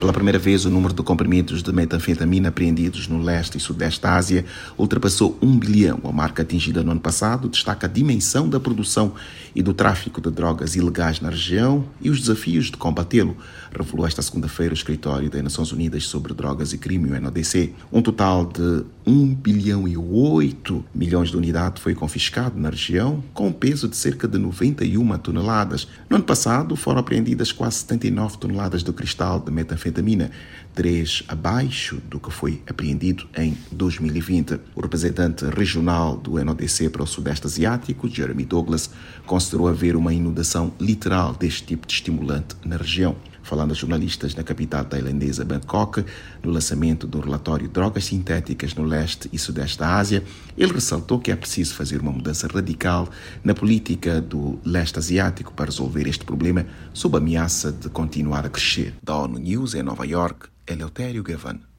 Pela primeira vez, o número de comprimidos de metanfetamina apreendidos no leste e sudeste da Ásia ultrapassou 1 bilhão, a marca atingida no ano passado. Destaca a dimensão da produção e do tráfico de drogas ilegais na região e os desafios de combatê-lo, revelou esta segunda-feira o Escritório das Nações Unidas sobre Drogas e Crime, o NODC. Um total de 1 bilhão e 8 milhões de unidades foi confiscado na região, com um peso de cerca de 91 toneladas. No ano passado, foram apreendidas quase 79 toneladas de cristal de metanfetamina, 3 abaixo do que foi apreendido em 2020. O representante regional do NODC para o Sudeste Asiático, Jeremy Douglas, considerou haver uma inundação literal deste tipo de estimulante na região. Falando a jornalistas na capital tailandesa Bangkok, no lançamento do relatório Drogas Sintéticas no Leste e Sudeste da Ásia, ele ressaltou que é preciso fazer uma mudança radical na política do Leste Asiático para resolver este problema sob a ameaça de continuar a crescer. Da ONU News em Nova York, Eleutério Gavan.